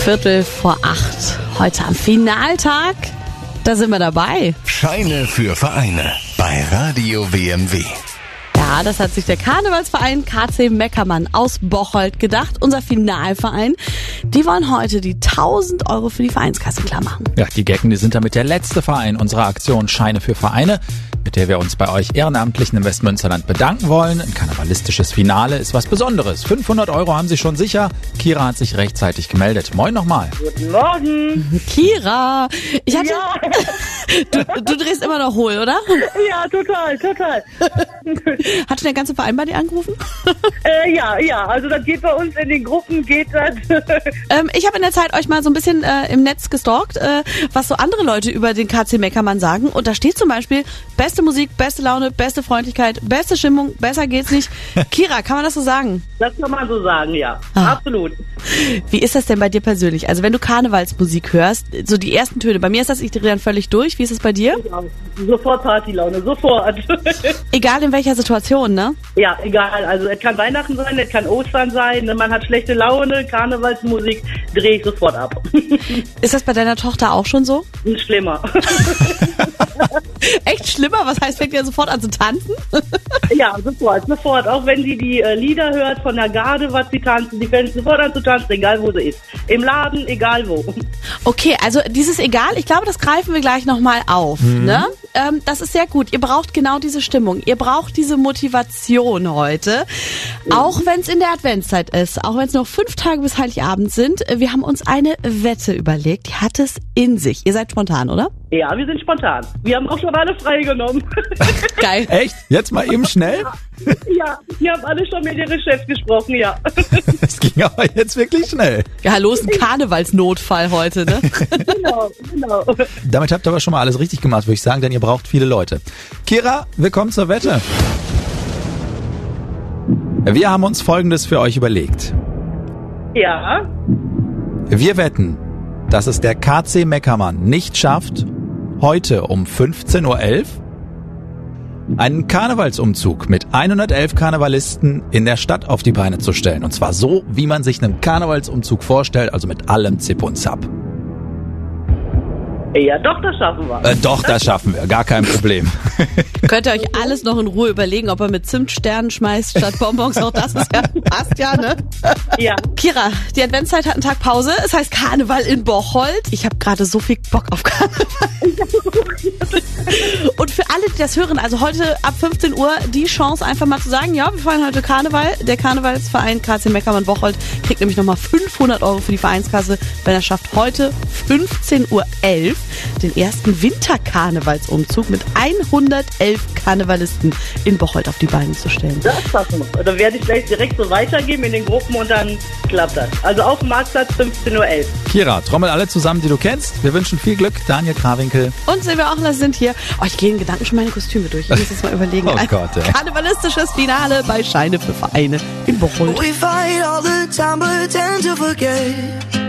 7:15. Heute am Finaltag, da sind wir dabei. Scheine für Vereine bei Radio WMW. Ja, das hat sich der Karnevalsverein KC Meckermann aus Bocholt gedacht. Unser Finalverein. Die wollen heute die 1.000 € für die Vereinskasse klar machen. Ja, die Gecken, die sind damit der letzte Verein unserer Aktion Scheine für Vereine, mit der wir uns bei euch Ehrenamtlichen im Westmünsterland bedanken wollen. Ein karnevalistisches Finale ist was Besonderes. 500 € haben sie schon sicher. Kira hat sich rechtzeitig gemeldet. Moin nochmal. Guten Morgen. Kira, ich hatte... Ja. Du drehst immer noch hohl, oder? Ja, total. Hat der ganze Verein bei dir angerufen? Ja, also das geht bei uns in den Gruppen, geht das. Ich habe in der Zeit euch mal so ein bisschen im Netz gestalkt, was so andere Leute über den KC Meckermann sagen. Und da steht zum Beispiel, beste Musik, beste Laune, beste Freundlichkeit, beste Stimmung, besser geht's nicht. Kira, kann man das so sagen? Das kann man so sagen, ja. Absolut. Wie ist das denn bei dir persönlich? Also wenn du Karnevalsmusik hörst, so die ersten Töne, bei mir ist das, ich drehe dann völlig durch. Wie ist es bei dir? Ja, sofort Partylaune, sofort. Egal in welcher Situation, ne? Ja, egal. Also es kann Weihnachten sein, es kann Ostern sein, man hat schlechte Laune, Karnevalsmusik, drehe ich sofort ab. Ist das bei deiner Tochter auch schon so? Schlimmer. Echt schlimmer? Was heißt, fängt ihr sofort an zu tanzen? Ja, sofort. Auch wenn sie die Lieder hört von der Garde, was sie tanzen, die fängt sofort an zu tanzen, egal wo sie ist. Im Laden, egal wo. Okay, also dieses Egal, ich glaube, das greifen wir gleich nochmal auf. Ne? Das ist sehr gut. Ihr braucht genau diese Stimmung. Ihr braucht diese Motivation heute. Auch wenn es in der Adventszeit ist, auch wenn es noch 5 Tage bis Heiligabend sind. Wir haben uns eine Wette überlegt, die hat es in sich. Ihr seid spontan, oder? Ja, wir sind spontan. Wir haben auch schon alle freigenommen. Geil. Echt? Jetzt mal eben schnell? Ja, wir haben alle schon mit ihrem Chef gesprochen, ja. Das ging aber jetzt wirklich schnell. Ja, hallo, ist ein Karnevalsnotfall heute, ne? Genau. Damit habt ihr aber schon mal alles richtig gemacht, würde ich sagen, denn ihr braucht viele Leute. Kira, willkommen zur Wette. Wir haben uns Folgendes für euch überlegt. Ja. Wir wetten, dass es der KC Meckermann nicht schafft, heute um 15:11 Uhr einen Karnevalsumzug mit 111 Karnevalisten in der Stadt auf die Beine zu stellen. Und zwar so, wie man sich einen Karnevalsumzug vorstellt, also mit allem Zip und Zap. Ja, doch, das schaffen wir. Doch, das schaffen wir, gar kein Problem. Könnt ihr euch alles noch in Ruhe überlegen, ob ihr mit Zimtsternen schmeißt statt Bonbons. Auch das ist ja, passt ja, ne? Ja. Kira, die Adventszeit hat einen Tag Pause. Es heißt Karneval in Bocholt. Ich habe gerade so viel Bock auf Karneval. Und für alle, die das hören, also heute ab 15 Uhr die Chance einfach mal zu sagen, ja, wir feiern heute Karneval. Der Karnevalsverein KC Meckermann Bocholt kriegt nämlich nochmal 500 € für die Vereinskasse, wenn er schafft, heute 15:11 Uhr den ersten Winterkarnevalsumzug mit 111 Karnevalisten in Bocholt auf die Beine zu stellen. Das schaffen wir. Da werde ich gleich direkt so weitergeben in den Gruppen und dann klappt das. Also auf dem Marktplatz 15:11 Uhr. Kira, trommel alle zusammen, die du kennst. Wir wünschen viel Glück. Daniel Krawinkel Und Silvia Ochler sind hier. Oh, ich gehe in Gedanken schon meine Kostüme durch. Ich muss jetzt mal überlegen. Oh Gott, ey. Karnevalistisches Finale bei Scheine für Vereine in Bocholt. We fight all the time but tend to forget